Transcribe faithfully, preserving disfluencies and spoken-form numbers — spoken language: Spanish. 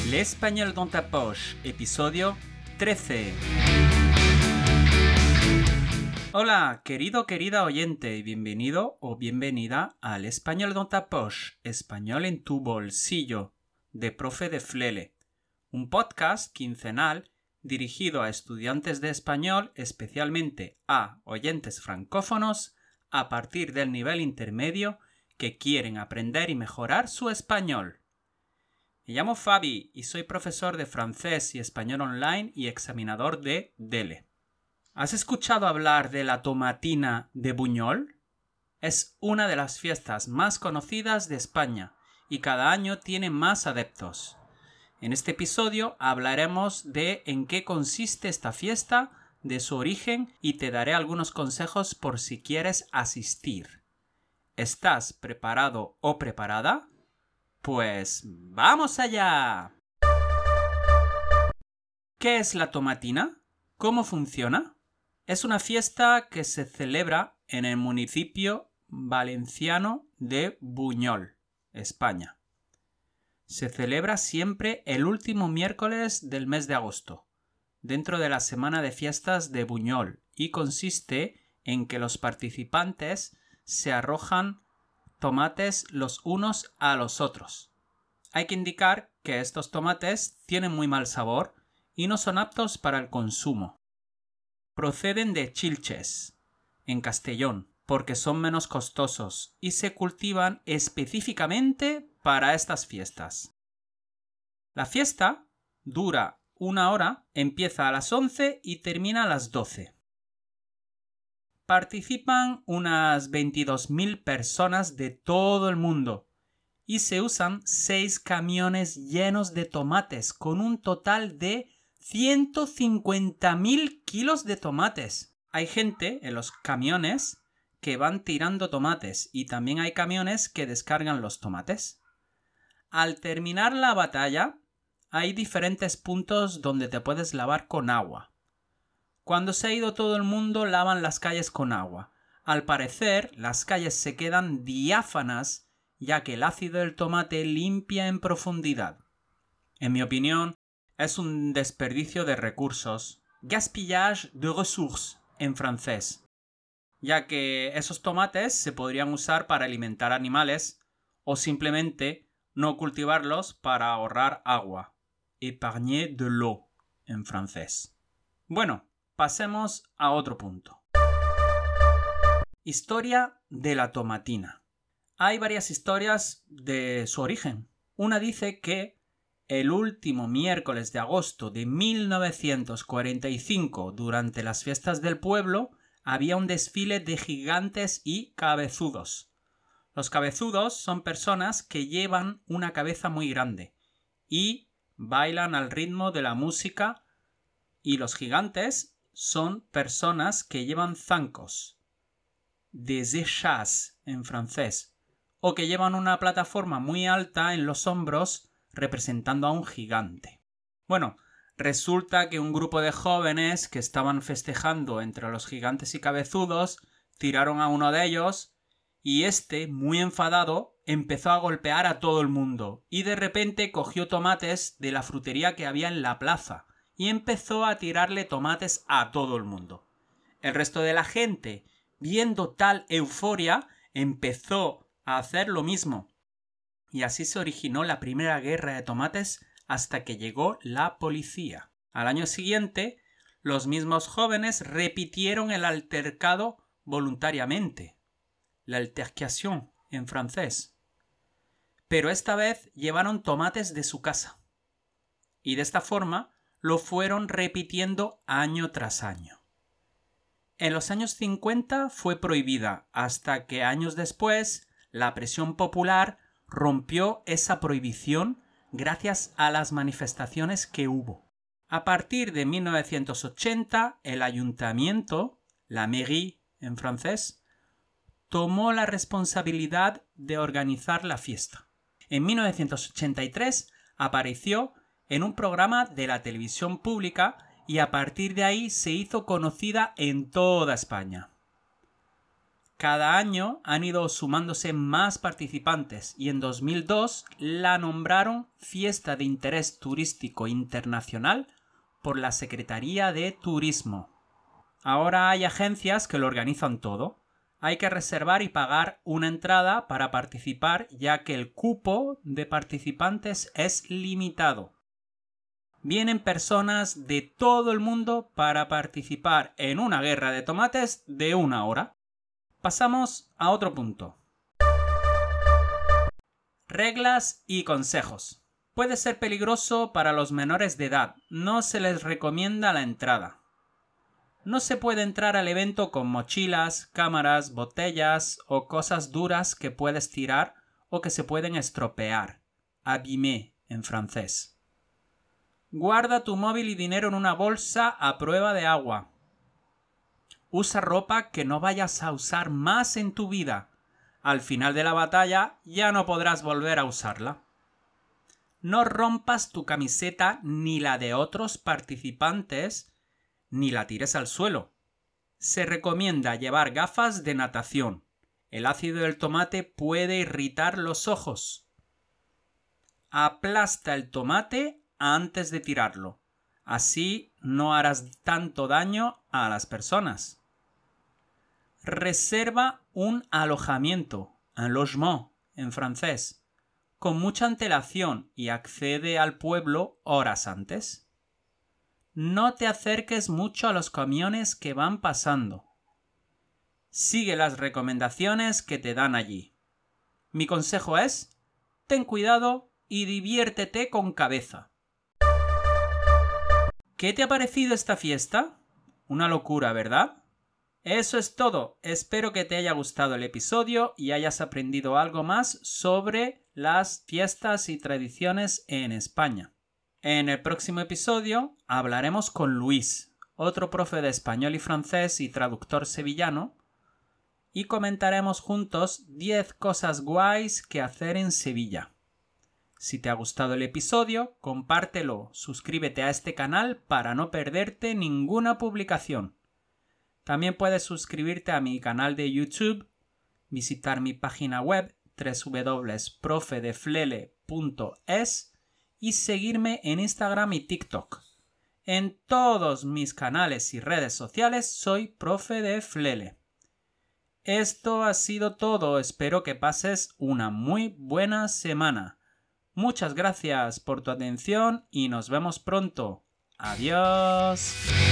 L'Espagnol dans ta poche, episodio trece. Hola, querido querida oyente, y bienvenido o bienvenida al Español dans ta poche, español en tu bolsillo, de Profe de Flele, un podcast quincenal dirigido a estudiantes de español, especialmente a oyentes francófonos, a partir del nivel intermedio que quieren aprender y mejorar su español. Me llamo Fabi y soy profesor de francés y español online y examinador de D E L E. ¿Has escuchado hablar de la tomatina de Buñol? Es una de las fiestas más conocidas de España y cada año tiene más adeptos. En este episodio hablaremos de en qué consiste esta fiesta, de su origen y te daré algunos consejos por si quieres asistir. ¿Estás preparado o preparada? Pues ¡vamos allá! ¿Qué es la tomatina? ¿Cómo funciona? Es una fiesta que se celebra en el municipio valenciano de Buñol, España. Se celebra siempre el último miércoles del mes de agosto, dentro de la semana de fiestas de Buñol, y consiste en que los participantes se arrojan tomates los unos a los otros. Hay que indicar que estos tomates tienen muy mal sabor y no son aptos para el consumo. Proceden de Xilxes, en Castellón, porque son menos costosos y se cultivan específicamente para estas fiestas. La fiesta dura una hora, empieza a las once y termina a las doce. Participan unas veintidós mil personas de todo el mundo y se usan seis camiones llenos de tomates con un total de ciento cincuenta mil kilos de tomates. Hay gente en los camiones que van tirando tomates y también hay camiones que descargan los tomates. Al terminar la batalla, hay diferentes puntos donde te puedes lavar con agua. Cuando se ha ido todo el mundo, lavan las calles con agua. Al parecer, las calles se quedan diáfanas, ya que el ácido del tomate limpia en profundidad. En mi opinión, es un desperdicio de recursos, gaspillage de ressources en francés, ya que esos tomates se podrían usar para alimentar animales o simplemente no cultivarlos para ahorrar agua, épargner de l'eau en francés. Bueno, pasemos a otro punto. Historia de la tomatina. Hay varias historias de su origen. Una dice que el último miércoles de agosto de mil novecientos cuarenta y cinco, durante las fiestas del pueblo, había un desfile de gigantes y cabezudos. Los cabezudos son personas que llevan una cabeza muy grande y bailan al ritmo de la música, y los gigantes son personas que llevan zancos, des échasses en francés, o que llevan una plataforma muy alta en los hombros representando a un gigante. Bueno, resulta que un grupo de jóvenes que estaban festejando entre los gigantes y cabezudos tiraron a uno de ellos y este, muy enfadado, empezó a golpear a todo el mundo y de repente cogió tomates de la frutería que había en la plaza y empezó a tirarle tomates a todo el mundo. El resto de la gente, viendo tal euforia, empezó a hacer lo mismo. Y así se originó la primera guerra de tomates hasta que llegó la policía. Al año siguiente, los mismos jóvenes repitieron el altercado voluntariamente. L'altercation en francés. Pero esta vez llevaron tomates de su casa. Y de esta forma lo fueron repitiendo año tras año. En los años cincuenta fue prohibida hasta que años después la presión popular rompió esa prohibición gracias a las manifestaciones que hubo. A partir de mil novecientos ochenta, el ayuntamiento, la mairie en francés, tomó la responsabilidad de organizar la fiesta. En mil novecientos ochenta y tres apareció en un programa de la televisión pública y a partir de ahí se hizo conocida en toda España. Cada año han ido sumándose más participantes y en dos mil dos la nombraron Fiesta de Interés Turístico Internacional por la Secretaría de Turismo. Ahora hay agencias que lo organizan todo. Hay que reservar y pagar una entrada para participar, ya que el cupo de participantes es limitado. Vienen personas de todo el mundo para participar en una guerra de tomates de una hora. Pasamos a otro punto. Reglas y consejos. Puede ser peligroso para los menores de edad. No se les recomienda la entrada. No se puede entrar al evento con mochilas, cámaras, botellas o cosas duras que puedes tirar o que se pueden estropear. Abîmer en francés. Guarda tu móvil y dinero en una bolsa a prueba de agua. Usa ropa que no vayas a usar más en tu vida. Al final de la batalla ya no podrás volver a usarla. No rompas tu camiseta ni la de otros participantes, ni la tires al suelo. Se recomienda llevar gafas de natación. El ácido del tomate puede irritar los ojos. Aplasta el tomate antes de tirarlo. Así no harás tanto daño a las personas. Reserva un alojamiento, un logement en francés, con mucha antelación y accede al pueblo horas antes. No te acerques mucho a los camiones que van pasando. Sigue las recomendaciones que te dan allí. Mi consejo es: ten cuidado y diviértete con cabeza. ¿Qué te ha parecido esta fiesta? Una locura, ¿verdad? Eso es todo. Espero que te haya gustado el episodio y hayas aprendido algo más sobre las fiestas y tradiciones en España. En el próximo episodio hablaremos con Luis, otro profe de español y francés y traductor sevillano, y comentaremos juntos diez cosas guays que hacer en Sevilla. Si te ha gustado el episodio, compártelo, suscríbete a este canal para no perderte ninguna publicación. También puedes suscribirte a mi canal de YouTube, visitar mi página web doble u doble u doble u punto profe de flele punto es y seguirme en Instagram y TikTok. En todos mis canales y redes sociales soy Profe de Flele. Esto ha sido todo. Espero que pases una muy buena semana. Muchas gracias por tu atención y nos vemos pronto. Adiós.